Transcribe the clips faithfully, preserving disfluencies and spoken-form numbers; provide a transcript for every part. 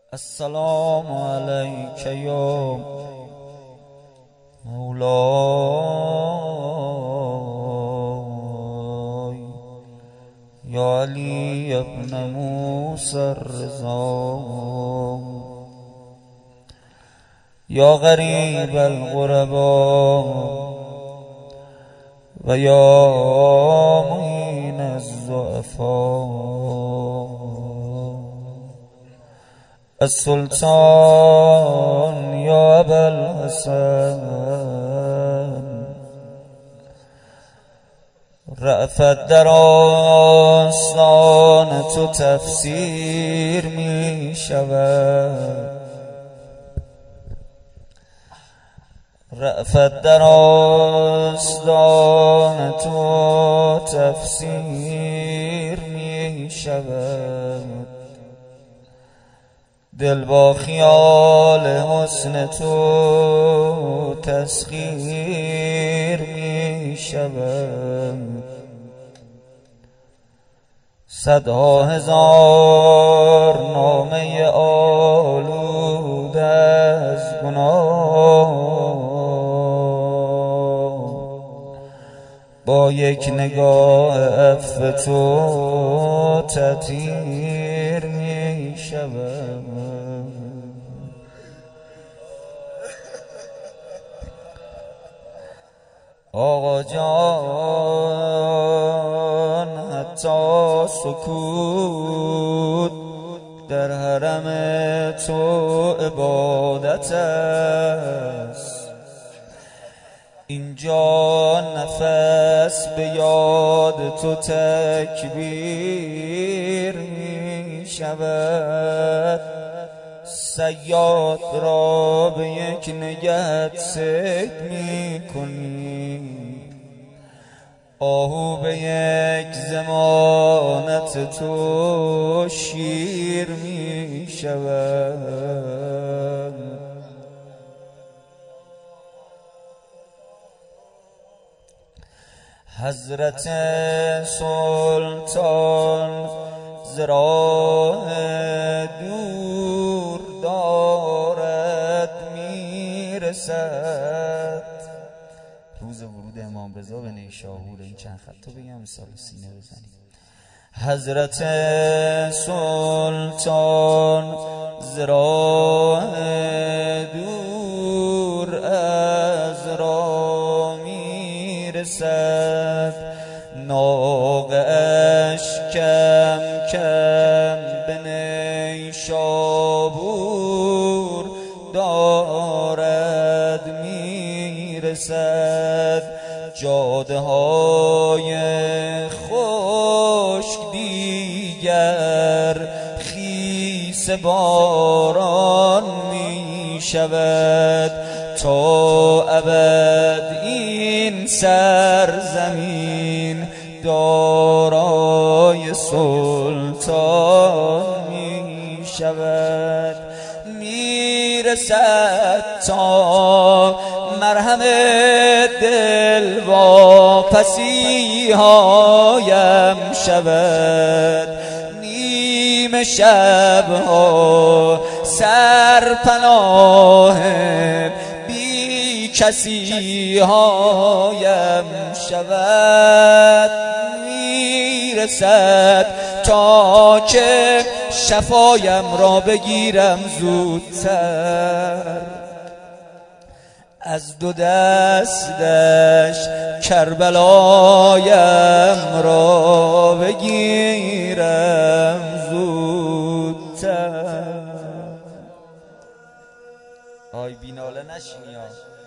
السلام علیک یا مولاي یا علی ابن موسی الرضا یا غریب الغرباء و یا معین الضعفاء السلطان یا ابا الحسن رأفت در آستان تو تفسیر می شود، رأفت در آستان تو تفسیر می شود، دل با خیال حسن تو تسخیر می شود، صدها هزار نامه آلوده از گناه با یک نگاه عفو تو تطهیر می شود. آقا جان حتی سکوت در حرم تو عبادت است، اینجا نفس به یاد تو تکبیر می شود، صیاد را به یک نگهت صید می کنی، آهو به یک ضمانت تو شیر می شود. حضرت سلطان ز راه دور دارد میرسد، روز ورود امام رضا به نیشابور این چند خط رو بگم مثال سینه بزنیم. حضرت سلطان ز راه دور از راه میرسد، ناقه‌اش کم کم به نیشابور دارد میرسد، جاده های خشک دیگر خیس باران می شود، تا ابد این سرزمین دارای سلطان می شود. میرسد تا مرهم دل واپسی هایم شود، نیمه شبها سرپناه بی کسی هایم شود، میرسد تا که شفایم را بگیرم زودتر، از دو دستش کربلایم را بگیرم زودتر. آی بیناله نشینی ها.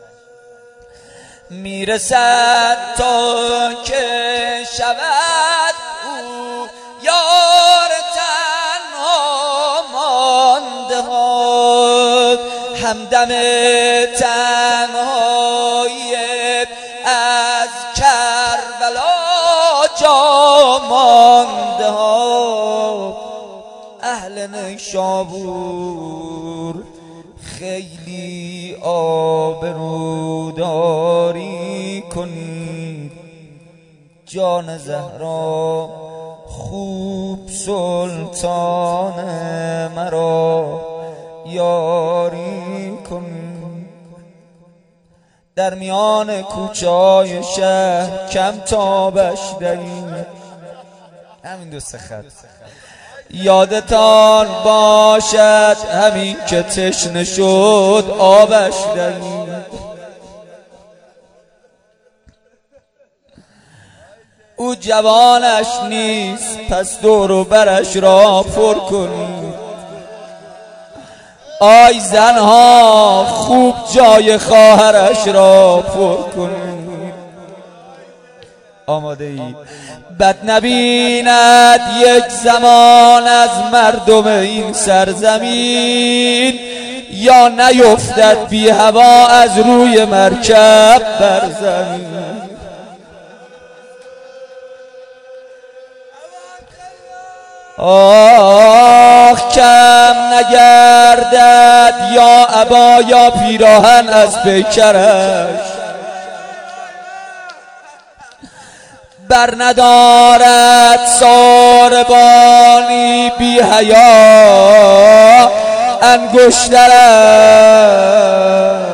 میرسد تا که شود او یار تنها مانده ها، همدم تنهایی از کربلا جا مانده ها. اهل نیشابور خیلی آبروداری کنید، جان زهرا خوب سلطان مرا یاری کنی. در میان کوچه‌های شهر کم تابش دهی. همین دو سه خط. یادتان باشد همین که تشنه شد آبش دهی. او جوانش نیست پس دور و برش را پر کنید. آی زنها خوب جای خواهرش را پر کنید. آماده ای؟ بد نبیند یک زمان از مردم این سرزمین، یا نیفتد بی هوا از روی مرکب بر زمین. آخ کم نگردد یا عبا یا پیراهن از پیکرش، بر ندارد ساربانی بی حیا انگشترش.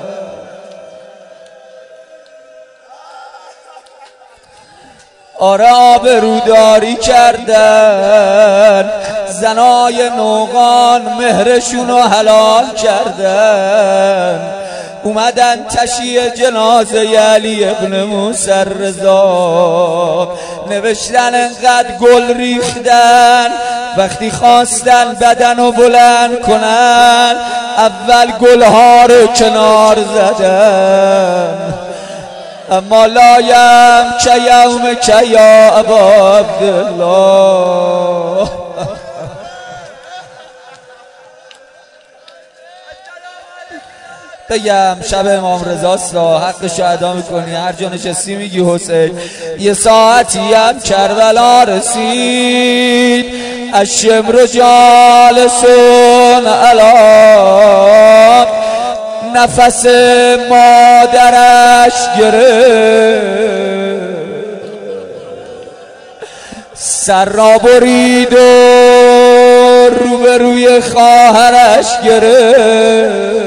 آره آبروداری کردن زنای نوغان، مهرشونو حلال کردن. اومدن تشییع جنازه علی ابن موسی رضا، نوشتن انقدر گل ریختن، وقتی خواستن بدنو بلند کنن اول گلها رو کنار زدن. اما لایم که یوم که یا ابا عبدالله. بگم شب امام رضاست را حقشو ادا میکنی، هر جا نشستی میگی حسین. یه ساعتی هم کربلا رسید، الشمر جالسون علی، نفس مادرش گرفت، سر را برید و روبروی خواهرش گرفت.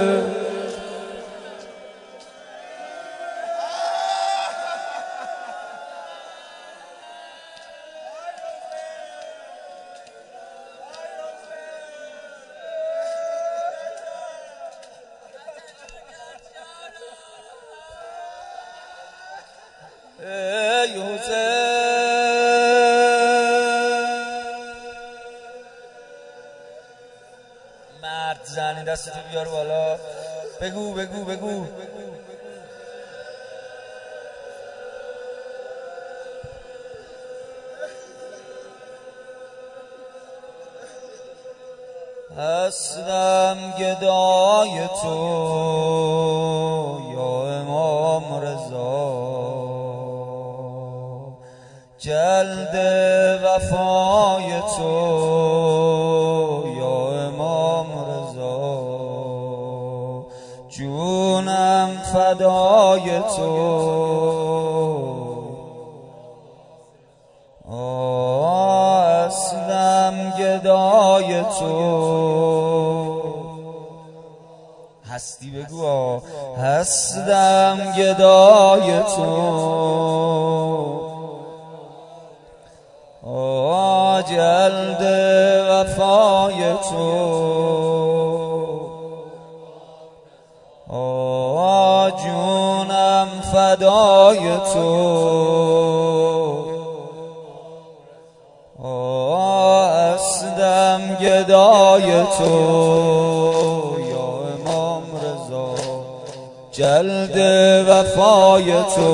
ای حسین مرد زنی دستتو بیار بالا، بگو بگو بگو. هستم گدای تو یا امام رضا، جلد وفای تو یا امام رضا، جونم فدای تو. اصلم گدای تو. هستی بگو هستم گدای تو، جلد وفای تو، جونم فدای تو. هستم گدای تو یا امام رضا، جلد وفای تو،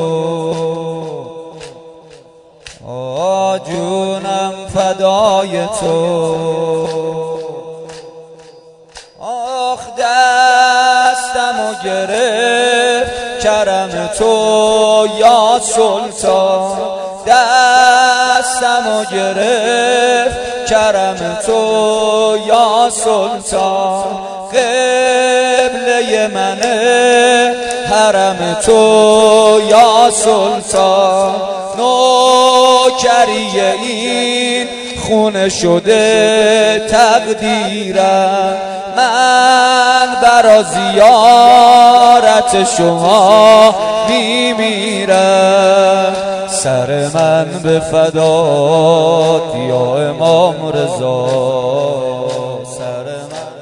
جونم فدای تو. آخ دستمو گرفت کرم تو یا سلطان، دستمو گرفت کرم تو یا سلطان، قبله منه حرم تو یا سلطان. نوکری این خونه شده تقدیرم، من برا زیارت شما میمیرم. سر من به فدات یا امام رضا، سر من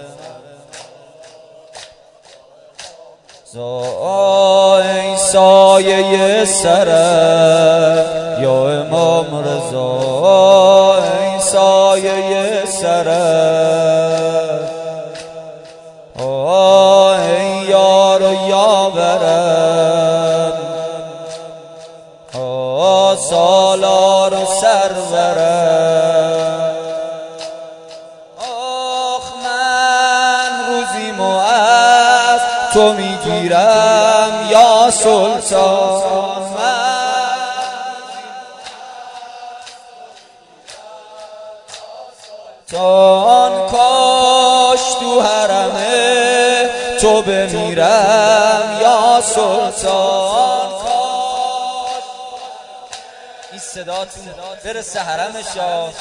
ای سایه سرم یا امام رضا، ای سایه سرم، ای یار و یاورم، سالار و سرورم. آخ من روزی از تو میگیرم یا سلطان، من کاش تو حرم تو بمیرم یا سلطان. این صداتون برسه حرم شاه.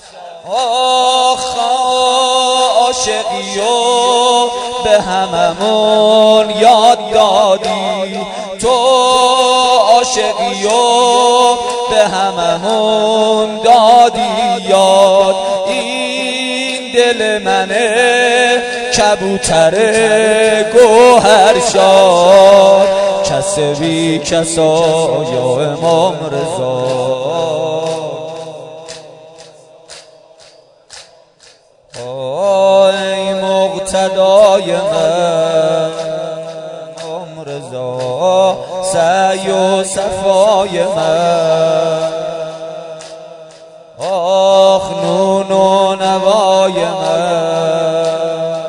آخ عاشقیو به هممون یاد دادی، تو عاشقیو به هممون دادی یاد. این دل منه کبوتر گوهرشاد، کس بی کسا یا امام رضا. ای مقتدای من امام رضا، سعی و صفای من، آخ نون و نوای من،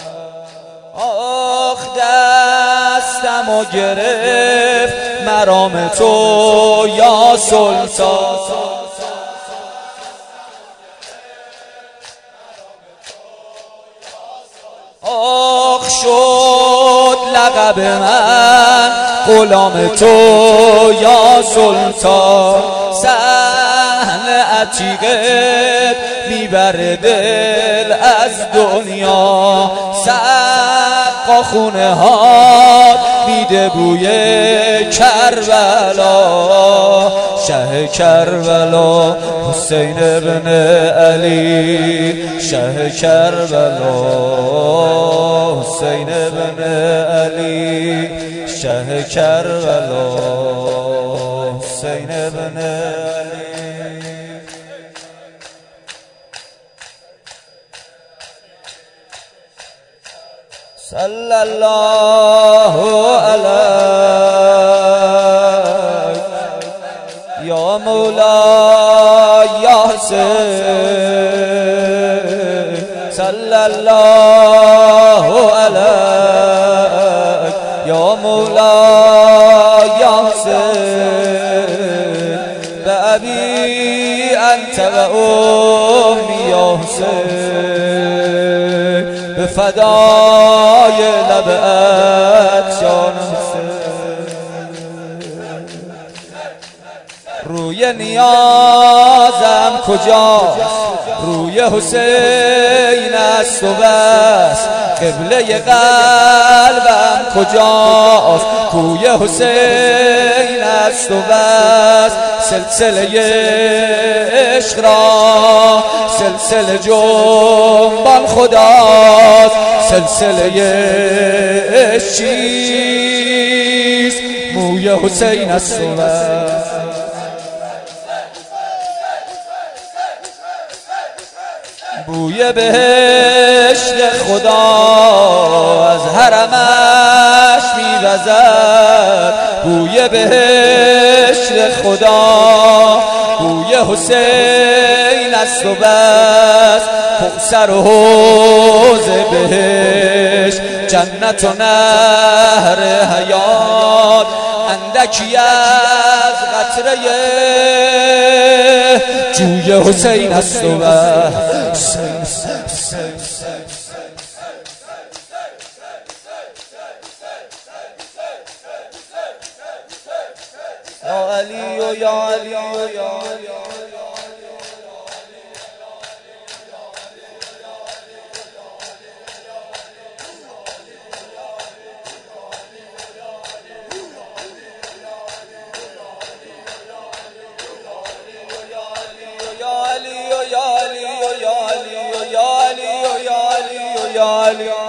آخ دستم و گرفت مرام تو یا سلطان. آخ شد لقب من غلام تو یا سلطان، صحن عتیقت میبره دل از دنیا، سقا خونه ها میده بوی کربلا، شه کربلا حسین ابن علی، شه کربلا حسین ابن علی، شه کربلا حسین ابن علی. صلی الله علیک یا مولا یا حسین، صلی الله علیک یا مولا یا حسین، بأبی انت و امی یا حسین، به فدای لبت جان حسین. روی نیازم کجاست؟ روی حسین است و بس. قبله قلبم کجاست؟ کوی حسین است و بس. سلسله عشق را سلسله جنبان خداست. سلسله عشق چیست؟ موی حسین است و بس. بوی بهشت خدا از حرمش میوزد. بوی بهشت خدا بوی حسین است و بس. کوثر و حوض بهشت جنت و نهر حیات اندکی از قطره جوی حسین است و بس. یا علی و یا علی و یا علی یا علی